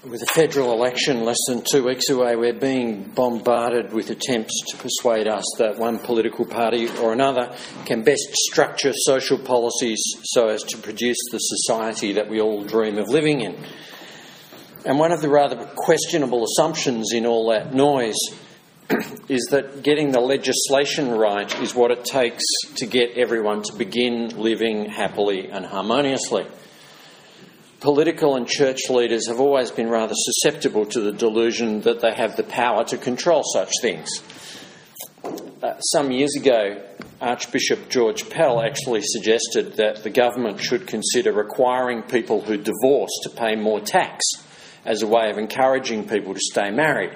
With the federal election less than 2 weeks away, we're being bombarded with attempts to persuade us that one political party or another can best structure social policies so as to produce the society that we all dream of living in. And one of the rather questionable assumptions in all that noise is that getting the legislation right is what it takes to get everyone to begin living happily and harmoniously. Political and church leaders have always been rather susceptible to the delusion that they have the power to control such things. Some years ago, Archbishop George Pell actually suggested that the government should consider requiring people who divorce to pay more tax as a way of encouraging people to stay married.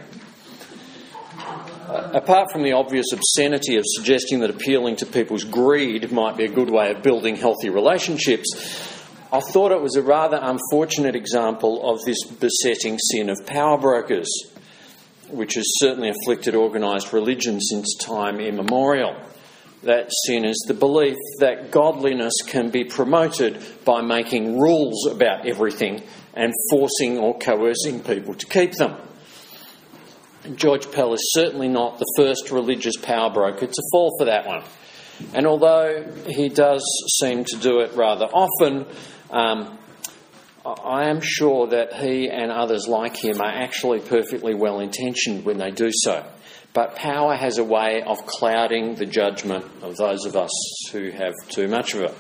Apart from the obvious obscenity of suggesting that appealing to people's greed might be a good way of building healthy relationships, I thought it was a rather unfortunate example of this besetting sin of power brokers, which has certainly afflicted organised religion since time immemorial. That sin is the belief that godliness can be promoted by making rules about everything and forcing or coercing people to keep them. George Pell is certainly not the first religious power broker to fall for that one. And although he does seem to do it rather often, I am sure that he and others like him are actually perfectly well-intentioned when they do so. But power has a way of clouding the judgment of those of us who have too much of it.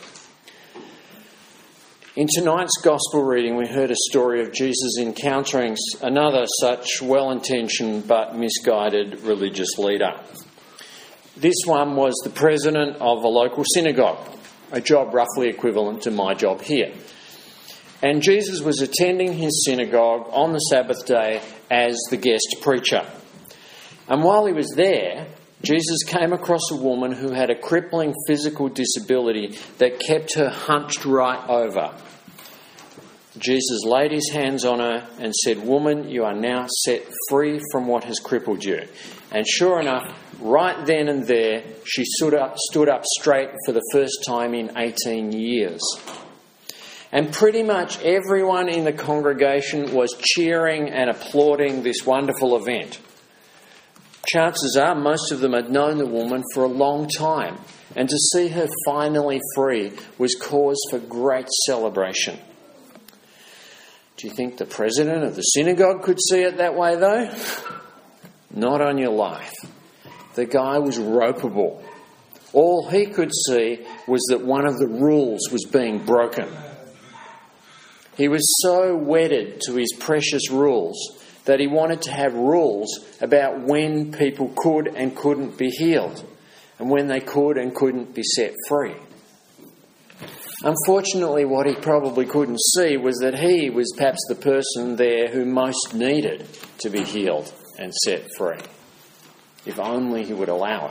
In tonight's Gospel reading, we heard a story of Jesus encountering another such well-intentioned but misguided religious leader. This one was the president of a local synagogue, a job roughly equivalent to my job here. And Jesus was attending his synagogue on the Sabbath day as the guest preacher. And while he was there, Jesus came across a woman who had a crippling physical disability that kept her hunched right over. Jesus laid his hands on her and said, "Woman, you are now set free from what has crippled you." And sure enough, right then and there, she stood up straight for the first time in 18 years. And pretty much everyone in the congregation was cheering and applauding this wonderful event. Chances are most of them had known the woman for a long time, and to see her finally free was cause for great celebration. Do you think the president of the synagogue could see it that way, though? Not on your life. The guy was ropeable. All he could see was that one of the rules was being broken. He was so wedded to his precious rules that he wanted to have rules about when people could and couldn't be healed, and when they could and couldn't be set free. Unfortunately, what he probably couldn't see was that he was perhaps the person there who most needed to be healed and set free. If only he would allow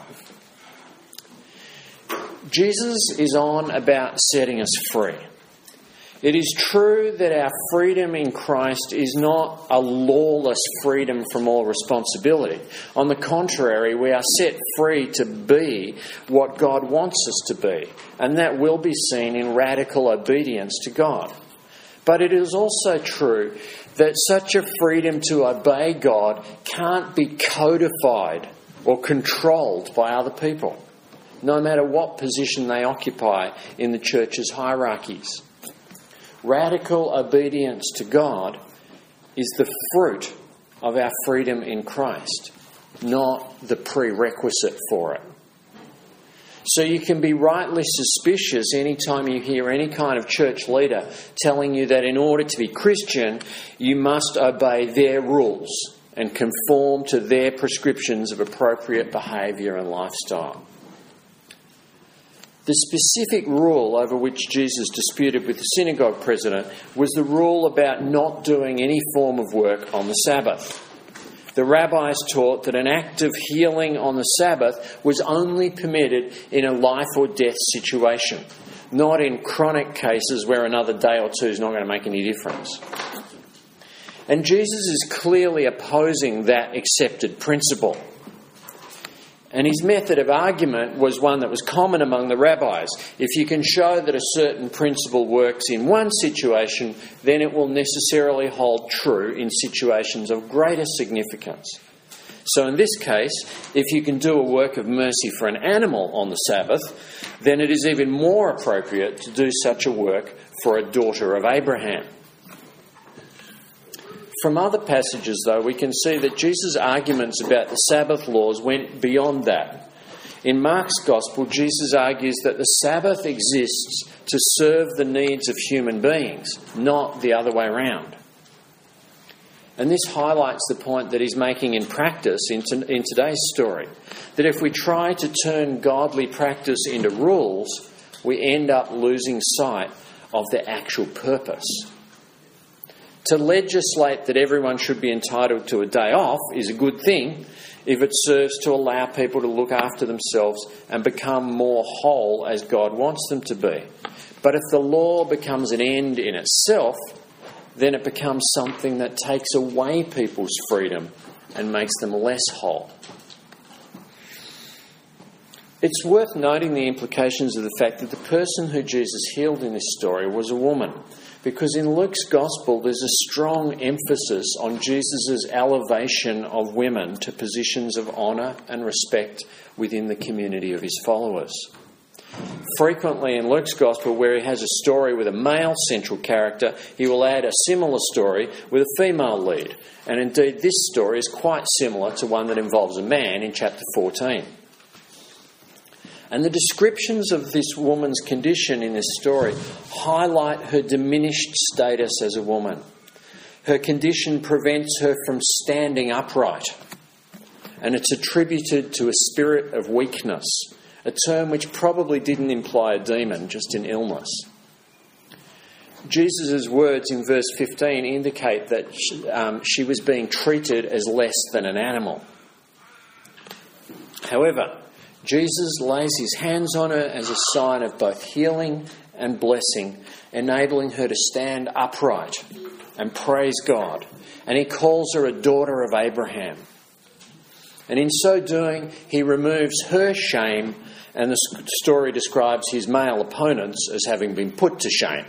it. Jesus is on about setting us free. It is true that our freedom in Christ is not a lawless freedom from all responsibility. On the contrary, we are set free to be what God wants us to be, and that will be seen in radical obedience to God. But it is also true that such a freedom to obey God can't be codified or controlled by other people, no matter what position they occupy in the church's hierarchies. Radical obedience to God is the fruit of our freedom in Christ, not the prerequisite for it. So you can be rightly suspicious any time you hear any kind of church leader telling you that in order to be Christian, you must obey their rules and conform to their prescriptions of appropriate behaviour and lifestyle. The specific rule over which Jesus disputed with the synagogue president was the rule about not doing any form of work on the Sabbath. The rabbis taught that an act of healing on the Sabbath was only permitted in a life or death situation, not in chronic cases where another day or two is not going to make any difference. And Jesus is clearly opposing that accepted principle. And his method of argument was one that was common among the rabbis. If you can show that a certain principle works in one situation, then it will necessarily hold true in situations of greater significance. So in this case, if you can do a work of mercy for an animal on the Sabbath, then it is even more appropriate to do such a work for a daughter of Abraham. From other passages, though, we can see that Jesus' arguments about the Sabbath laws went beyond that. In Mark's Gospel, Jesus argues that the Sabbath exists to serve the needs of human beings, not the other way around. And this highlights the point that he's making in practice in today's story, that if we try to turn godly practice into rules, we end up losing sight of the actual purpose. To legislate that everyone should be entitled to a day off is a good thing if it serves to allow people to look after themselves and become more whole as God wants them to be. But if the law becomes an end in itself, then it becomes something that takes away people's freedom and makes them less whole. It's worth noting the implications of the fact that the person who Jesus healed in this story was a woman. Because in Luke's Gospel, there's a strong emphasis on Jesus' elevation of women to positions of honour and respect within the community of his followers. Frequently in Luke's Gospel, where he has a story with a male central character, he will add a similar story with a female lead. And indeed, this story is quite similar to one that involves a man in chapter 14. And the descriptions of this woman's condition in this story highlight her diminished status as a woman. Her condition prevents her from standing upright, and it's attributed to a spirit of weakness, a term which probably didn't imply a demon, just an illness. Jesus' words in verse 15 indicate that she was being treated as less than an animal. However, Jesus lays his hands on her as a sign of both healing and blessing, enabling her to stand upright and praise God. And he calls her a daughter of Abraham. And in so doing, he removes her shame, and the story describes his male opponents as having been put to shame.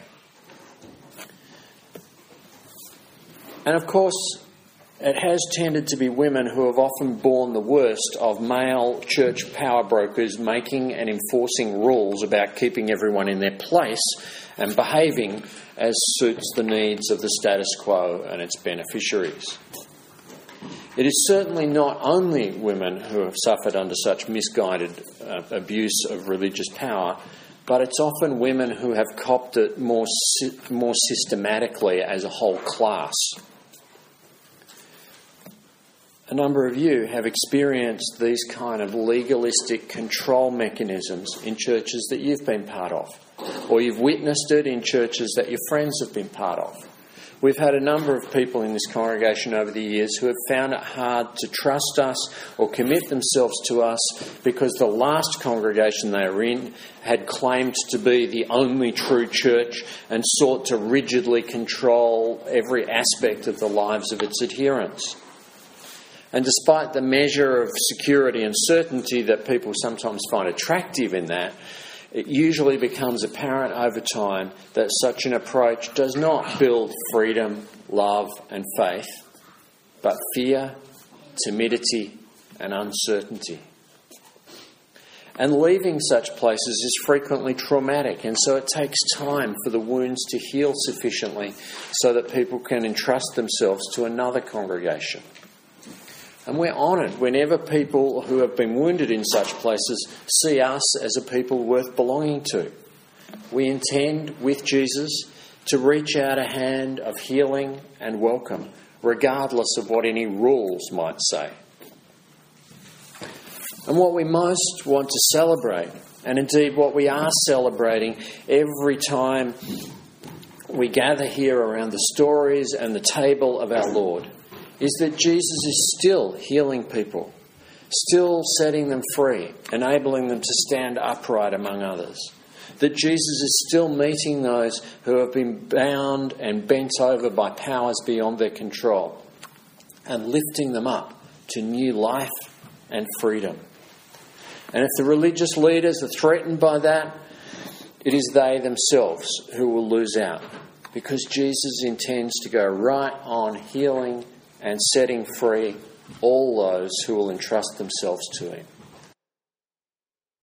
And of course, it has tended to be women who have often borne the worst of male church power brokers making and enforcing rules about keeping everyone in their place and behaving as suits the needs of the status quo and its beneficiaries. It is certainly not only women who have suffered under such misguided abuse of religious power, but it's often women who have copped it more systematically as a whole class. A number of you have experienced these kind of legalistic control mechanisms in churches that you've been part of, or you've witnessed it in churches that your friends have been part of. We've had a number of people in this congregation over the years who have found it hard to trust us or commit themselves to us because the last congregation they were in had claimed to be the only true church and sought to rigidly control every aspect of the lives of its adherents. And despite the measure of security and certainty that people sometimes find attractive in that, it usually becomes apparent over time that such an approach does not build freedom, love and faith, but fear, timidity and uncertainty. And leaving such places is frequently traumatic, and so it takes time for the wounds to heal sufficiently so that people can entrust themselves to another congregation. And we're honoured whenever people who have been wounded in such places see us as a people worth belonging to. We intend, with Jesus, to reach out a hand of healing and welcome, regardless of what any rules might say. And what we most want to celebrate, and indeed what we are celebrating every time we gather here around the stories and the table of our Lord, is that Jesus is still healing people, still setting them free, enabling them to stand upright among others. That Jesus is still meeting those who have been bound and bent over by powers beyond their control and lifting them up to new life and freedom. And if the religious leaders are threatened by that, it is they themselves who will lose out, because Jesus intends to go right on healing and setting free all those who will entrust themselves to him.